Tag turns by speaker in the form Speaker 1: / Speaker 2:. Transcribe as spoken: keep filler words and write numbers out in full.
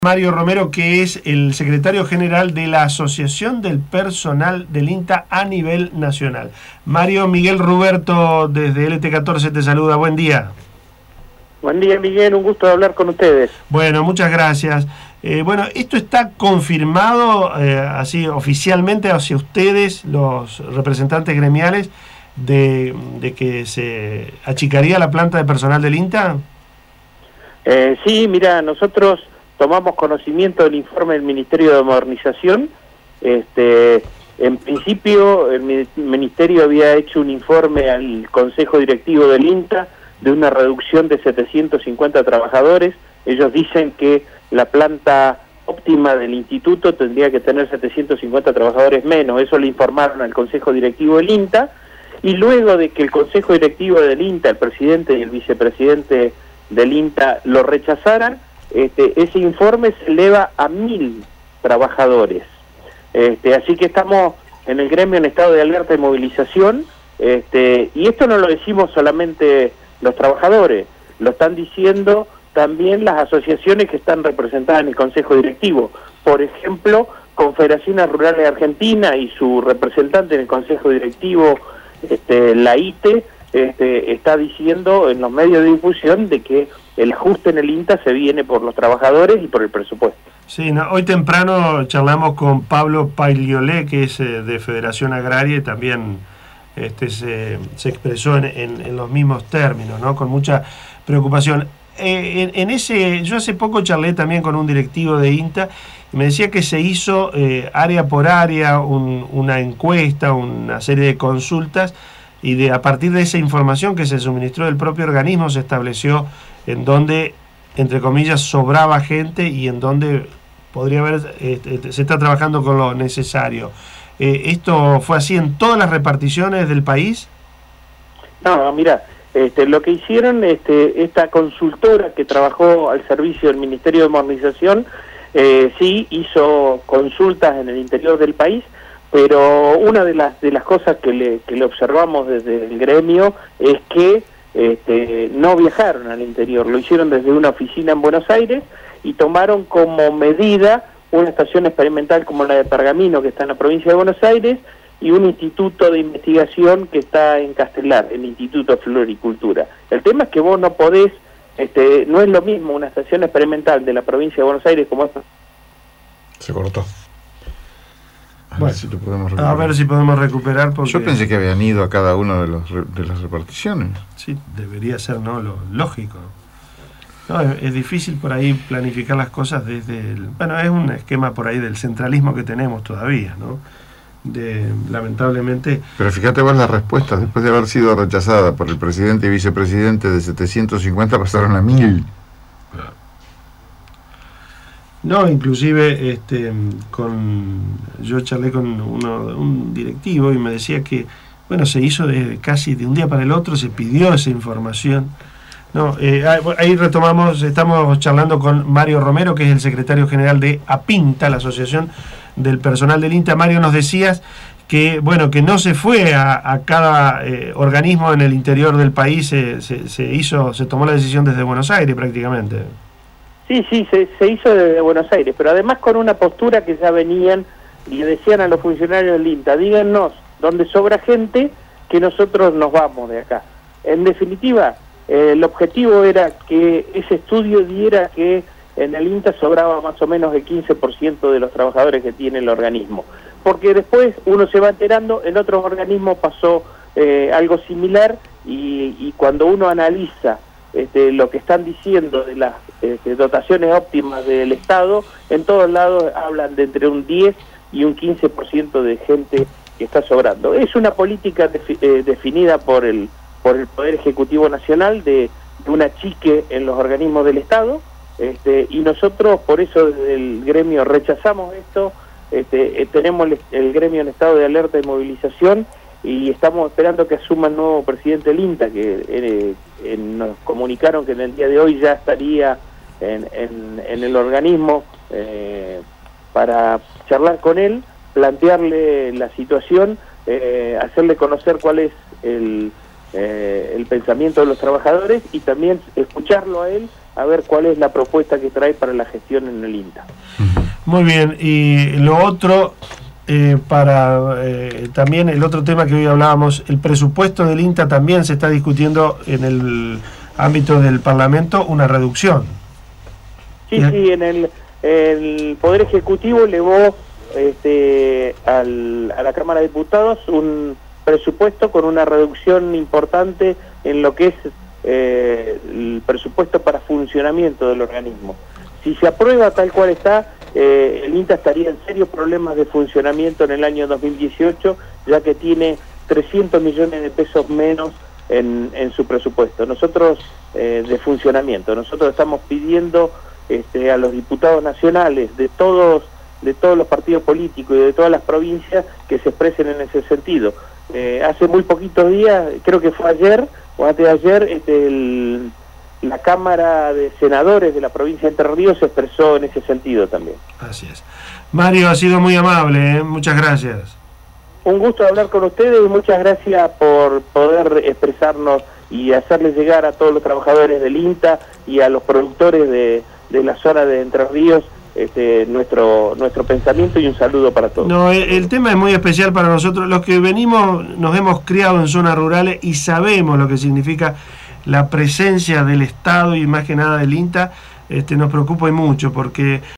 Speaker 1: Mario Romero, que es el secretario general de la Asociación del Personal del INTA a nivel nacional. Mario, Miguel Ruberto desde L T catorce te saluda, buen día.
Speaker 2: Buen día, Miguel, un gusto de hablar con ustedes.
Speaker 1: Bueno, muchas gracias. Eh, bueno, esto está confirmado eh, así oficialmente hacia ustedes, los representantes gremiales, de, de que se achicaría la planta de personal del INTA.
Speaker 2: Eh, sí, mira, nosotros tomamos conocimiento del informe del Ministerio de Modernización. Este, en principio, el Ministerio había hecho un informe al Consejo Directivo del INTA de una reducción de setecientos cincuenta trabajadores. Ellos dicen que la planta óptima del instituto tendría que tener setecientos cincuenta trabajadores menos. Eso le informaron al Consejo Directivo del INTA. Y luego de que el Consejo Directivo del INTA, el presidente y el vicepresidente del INTA lo rechazaran, Este, ese informe se eleva a mil trabajadores. Este, así que estamos en el gremio en estado de alerta y movilización, este, y esto no lo decimos solamente los trabajadores, lo están diciendo también las asociaciones que están representadas en el Consejo Directivo. Por ejemplo, Confederaciones Rurales Argentina y su representante en el Consejo Directivo, este, la I T E, este, está diciendo en los medios de difusión de que el ajuste en el INTA se viene por los trabajadores y por el presupuesto.
Speaker 1: Sí, no, hoy temprano charlamos con Pablo Pagliolé, que es eh, de Federación Agraria, y también este, se, se expresó en, en, en los mismos términos, ¿no? Con mucha preocupación. Eh, en, en ese, yo hace poco charlé también con un directivo de INTA y me decía que se hizo eh, área por área un, una encuesta, una serie de consultas, y de a partir de esa información que se suministró del propio organismo se estableció en donde, entre comillas, sobraba gente y en donde podría haber, este, se está trabajando con lo necesario. Eh, ¿Esto fue así en todas las reparticiones del país?
Speaker 2: No, mira, este, lo que hicieron, este, esta consultora que trabajó al servicio del Ministerio de Modernización, eh, sí hizo consultas en el interior del país, pero una de las de las cosas que le, que le observamos desde el gremio es que este, no viajaron al interior, lo hicieron desde una oficina en Buenos Aires y tomaron como medida una estación experimental como la de Pergamino, que está en la provincia de Buenos Aires, y un instituto de investigación que está en Castelar, el Instituto de Floricultura. El tema es que vos no podés, este, no es lo mismo una estación experimental de la provincia de Buenos Aires como esta.
Speaker 3: Se cortó. A,
Speaker 1: bueno,
Speaker 3: ver si lo podemos recuperar.
Speaker 1: a ver si podemos recuperar. Porque...
Speaker 3: Yo pensé que habían ido a cada uno de, los, de las reparticiones.
Speaker 1: Sí, debería ser, ¿no? Lo lógico. No, es, es difícil por ahí planificar las cosas desde el... Bueno, es un esquema por ahí del centralismo que tenemos todavía, ¿no? De, lamentablemente...
Speaker 3: Pero fíjate vos las respuestas, después de haber sido rechazada por el presidente y vicepresidente de setecientos cincuenta pasaron a mil.
Speaker 1: No, inclusive este, con yo charlé con uno, un directivo y me decía que, bueno, se hizo de casi de un día para el otro, se pidió esa información. No, eh, ahí retomamos, estamos charlando con Mario Romero, que es el secretario general de APINTA, la Asociación del Personal del INTA. Mario, nos decías que, bueno, que no se fue a, a cada eh, organismo en el interior del país, se, se, se hizo, se tomó la decisión desde Buenos Aires prácticamente.
Speaker 2: Sí, sí, se, se hizo desde Buenos Aires, pero además con una postura que ya venían y le decían a los funcionarios del INTA, díganos dónde sobra gente que nosotros nos vamos de acá. En definitiva, eh, el objetivo era que ese estudio diera que en el INTA sobraba más o menos el quince por ciento de los trabajadores que tiene el organismo, porque después uno se va enterando, en otros organismos pasó eh, algo similar y, y cuando uno analiza Este, lo que están diciendo de las este, dotaciones óptimas del Estado, en todos lados hablan de entre un diez y un quince por ciento de gente que está sobrando. Es una política defi eh, definida por el por el Poder Ejecutivo Nacional de, de un achique en los organismos del Estado, este, y nosotros por eso desde el gremio rechazamos esto. Este, eh, tenemos el, el gremio en estado de alerta y movilización y estamos esperando que asuma el nuevo presidente del INTA, que eh, eh, nos comunicaron que en el día de hoy ya estaría en, en, en el organismo eh, para charlar con él, plantearle la situación, eh, hacerle conocer cuál es el, eh, el pensamiento de los trabajadores y también escucharlo a él a ver cuál es la propuesta que trae para la gestión en el INTA.
Speaker 1: Muy bien, y lo otro, eh, para eh, también el otro tema que hoy hablábamos, el presupuesto del INTA también se está discutiendo en el ámbito del Parlamento, una reducción.
Speaker 2: Sí, sí, en el, el Poder Ejecutivo elevó este, al, a la Cámara de Diputados un presupuesto con una reducción importante en lo que es eh, el presupuesto para funcionamiento del organismo. Si se aprueba tal cual está, eh, el INTA estaría en serios problemas de funcionamiento en el año dos mil dieciocho, ya que tiene trescientos millones de pesos menos en, en su presupuesto. Nosotros, eh, de funcionamiento, nosotros estamos pidiendo este, a los diputados nacionales de todos, de todos los partidos políticos y de todas las provincias que se expresen en ese sentido. Eh, hace muy poquitos días, creo que fue ayer o antes de ayer, este, el, la Cámara de Senadores de la provincia de Entre Ríos se expresó en ese sentido también.
Speaker 1: Así es. Mario, ha sido muy amable, ¿eh? Muchas gracias.
Speaker 2: Un gusto hablar con ustedes y muchas gracias por poder expresarnos y hacerles llegar a todos los trabajadores del INTA y a los productores de, de la zona de Entre Ríos Este, nuestro nuestro pensamiento y un saludo para todos.
Speaker 1: No, el, el tema es muy especial para nosotros, los que venimos, nos hemos criado en zonas rurales y sabemos lo que significa la presencia del Estado y más que nada del INTA. Este, nos preocupa y mucho porque